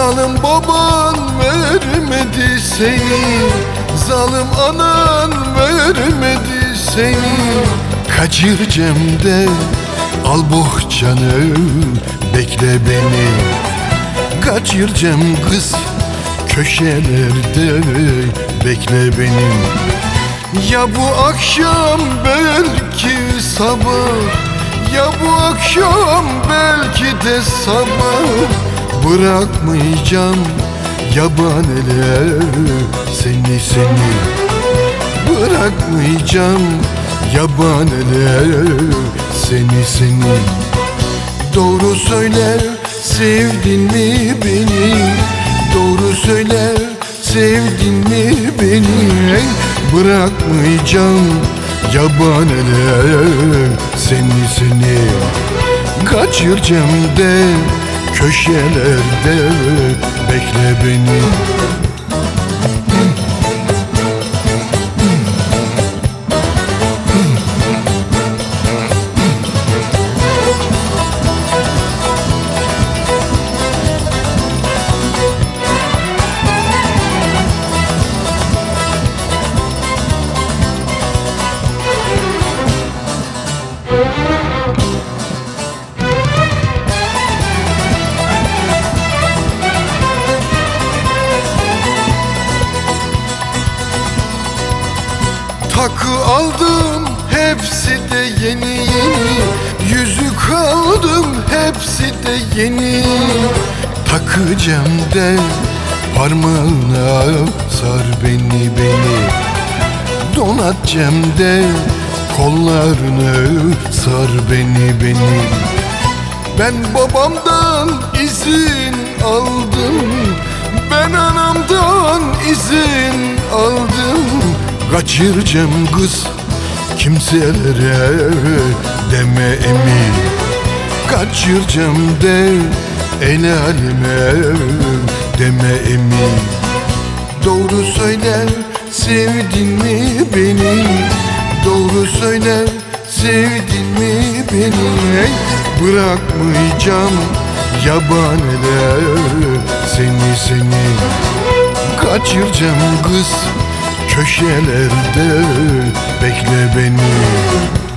Zalim baban vermedi seni, zalim anan vermedi seni. Kaçıracağım de al bohçanı, bekle beni. Kaçıracağım kız köşelerde, bekle beni. Ya bu akşam belki sabah, ya bu akşam belki de sabah. Bırakmayacağım yaban ele seni, seni. Bırakmayacağım yaban ele seni, seni. Doğru söyle, sevdin mi beni? Doğru söyle, sevdin mi beni? Bırakmayacağım yaban ele seni, seni. Kaçıracağım de köşelerde, bekle beni. Takı aldım, hepsi de yeni yeni. Yüzük aldım, hepsi de yeni. Takacağım de parmağına, sar beni, beni. Donatacağım de kollarını, sar beni, beni. Ben babamdan izin aldım, ben anamdan izin aldım. Kaçıracağım kız kimselere deme emin. Kaçıracağım de el aleme deme emin. Doğru söyle, sevdin mi beni? Doğru söyle, sevdin mi beni? Bırakmayacağım yaban ele seni, seni. Kaçıracağım kız köşelerde, bekle beni.